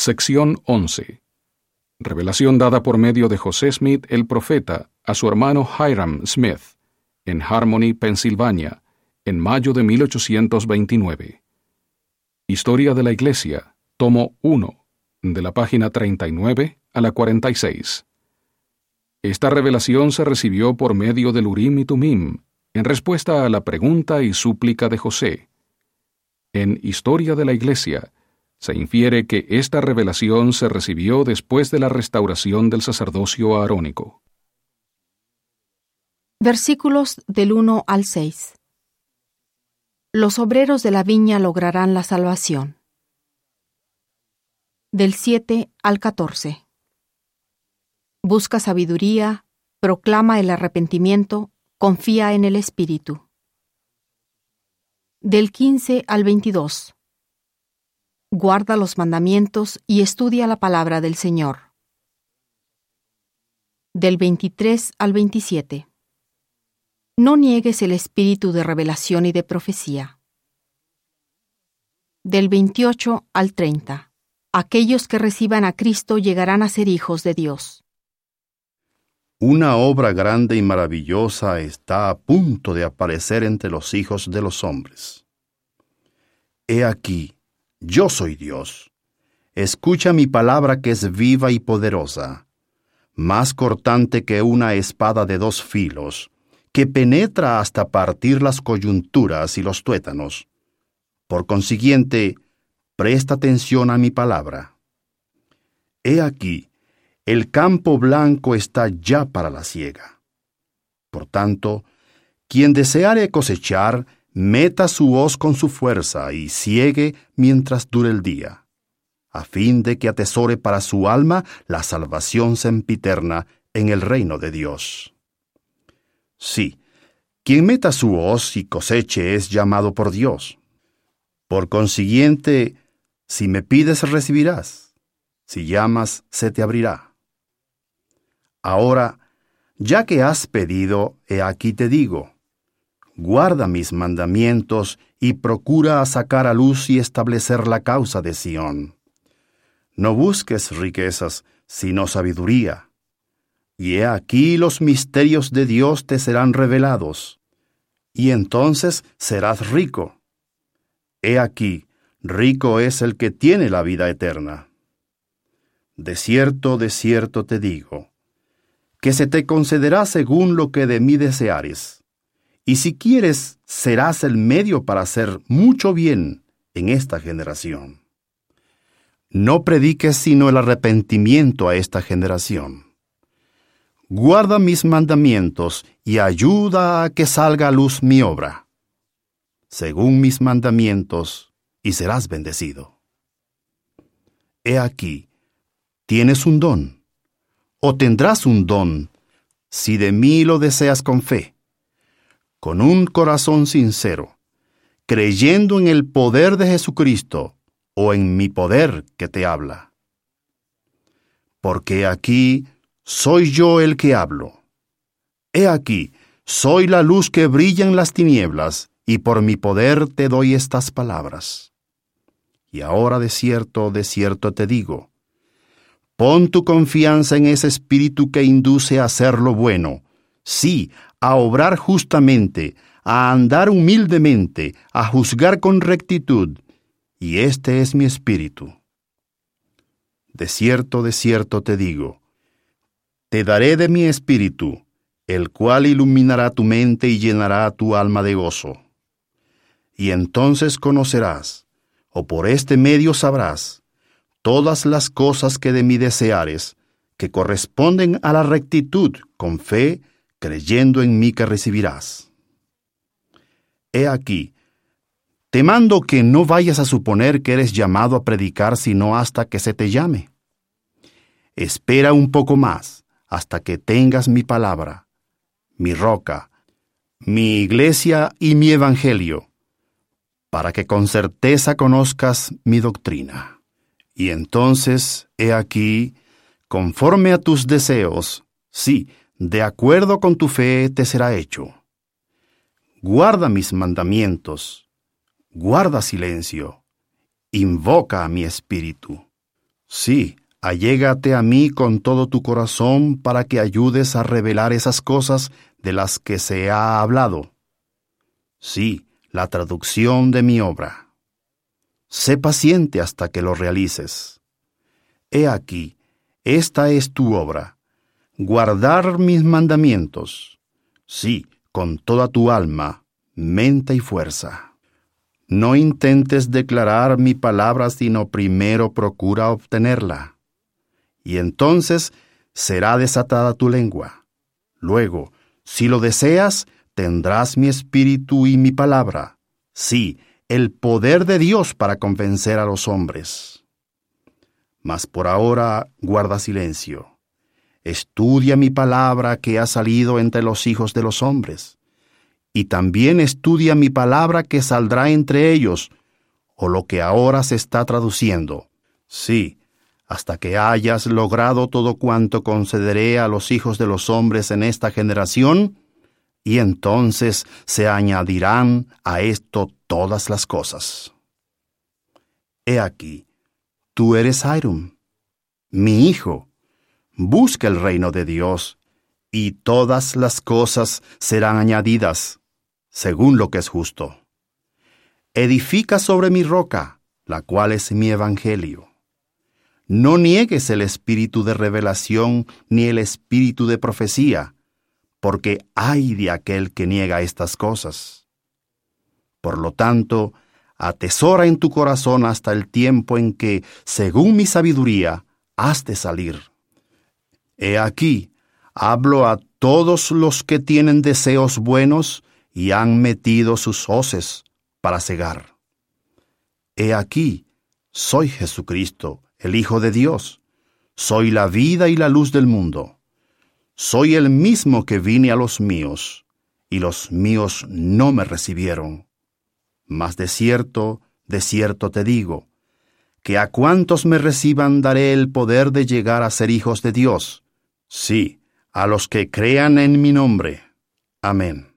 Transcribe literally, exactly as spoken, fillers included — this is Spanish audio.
Sección once. Revelación dada por medio de José Smith, el profeta, a su hermano Hiram Smith, en Harmony, Pensilvania, en mayo de mil ochocientos veintinueve. Historia de la Iglesia, tomo uno, de la página treinta y nueve a la cuarenta y seis. Esta revelación se recibió por medio del Urim y Tumim, en respuesta a la pregunta y súplica de José. En Historia de la Iglesia, se infiere que esta revelación se recibió después de la restauración del sacerdocio aarónico. Versículos del uno al seis. Los obreros de la viña lograrán la salvación. Del siete al catorce. Busca sabiduría, proclama el arrepentimiento, confía en el Espíritu. Del quince al veintidós. Guarda los mandamientos y estudia la palabra del Señor. Del veintitrés al veintisiete. No niegues el espíritu de revelación y de profecía. Del veintiocho al treinta. Aquellos que reciban a Cristo llegarán a ser hijos de Dios. Una obra grande y maravillosa está a punto de aparecer entre los hijos de los hombres. He aquí, yo soy Dios. Escucha mi palabra que es viva y poderosa, más cortante que una espada de dos filos, que penetra hasta partir las coyunturas y los tuétanos. Por consiguiente, presta atención a mi palabra. He aquí, el campo blanco está ya para la siega. Por tanto, quien deseare cosechar, meta su hoz con su fuerza y siegue mientras dure el día, a fin de que atesore para su alma la salvación sempiterna en el reino de Dios. Sí, quien meta su hoz y coseche es llamado por Dios. Por consiguiente, si me pides recibirás, si llamas se te abrirá. Ahora, ya que has pedido, he aquí te digo, guarda mis mandamientos y procura sacar a luz y establecer la causa de Sión. No busques riquezas, sino sabiduría. Y he aquí los misterios de Dios te serán revelados, y entonces serás rico. He aquí, rico es el que tiene la vida eterna. De cierto, de cierto te digo, que se te concederá según lo que de mí deseares. Y si quieres, serás el medio para hacer mucho bien en esta generación. No prediques sino el arrepentimiento a esta generación. Guarda mis mandamientos y ayuda a que salga a luz mi obra, según mis mandamientos, y serás bendecido. He aquí, tienes un don, o tendrás un don, si de mí lo deseas con fe, con un corazón sincero, creyendo en el poder de Jesucristo o en mi poder que te habla. Porque aquí soy yo el que hablo. He aquí, soy la luz que brilla en las tinieblas, y por mi poder te doy estas palabras. Y ahora de cierto, de cierto te digo, pon tu confianza en ese espíritu que induce a hacer lo bueno, sí, a obrar justamente, a andar humildemente, a juzgar con rectitud, y este es mi espíritu. De cierto, de cierto te digo, te daré de mi espíritu, el cual iluminará tu mente y llenará tu alma de gozo. Y entonces conocerás, o por este medio sabrás, todas las cosas que de mí deseares, que corresponden a la rectitud, con fe, creyendo en mí que recibirás. He aquí, te mando que no vayas a suponer que eres llamado a predicar sino hasta que se te llame. Espera un poco más, hasta que tengas mi palabra, mi roca, mi iglesia y mi evangelio, para que con certeza conozcas mi doctrina. Y entonces, he aquí, conforme a tus deseos, sí, de acuerdo con tu fe te será hecho. Guarda mis mandamientos, guarda silencio, invoca a mi espíritu. Sí, allégate a mí con todo tu corazón para que ayudes a revelar esas cosas de las que se ha hablado. Sí, la traducción de mi obra. Sé paciente hasta que lo realices. He aquí, esta es tu obra, guardar mis mandamientos, sí, con toda tu alma, mente y fuerza. No intentes declarar mi palabra, sino primero procura obtenerla. Y entonces será desatada tu lengua. Luego, si lo deseas, tendrás mi espíritu y mi palabra, sí, el poder de Dios para convencer a los hombres. Mas por ahora guarda silencio. Estudia mi palabra que ha salido entre los hijos de los hombres. Y también estudia mi palabra que saldrá entre ellos, o lo que ahora se está traduciendo. Sí, hasta que hayas logrado todo cuanto concederé a los hijos de los hombres en esta generación, y entonces se añadirán a esto todas las cosas. He aquí, tú eres Hiram, mi hijo. Busca el reino de Dios, y todas las cosas serán añadidas, según lo que es justo. Edifica sobre mi roca, la cual es mi evangelio. No niegues el espíritu de revelación ni el espíritu de profecía, porque ay de aquel que niega estas cosas. Por lo tanto, atesora en tu corazón hasta el tiempo en que, según mi sabiduría, has de salir. He aquí, hablo a todos los que tienen deseos buenos y han metido sus hoces para cegar. He aquí, soy Jesucristo, el Hijo de Dios. Soy la vida y la luz del mundo. Soy el mismo que vine a los míos, y los míos no me recibieron. Mas de cierto, de cierto te digo, que a cuantos me reciban daré el poder de llegar a ser hijos de Dios. Sí, a los que crean en mi nombre. Amén.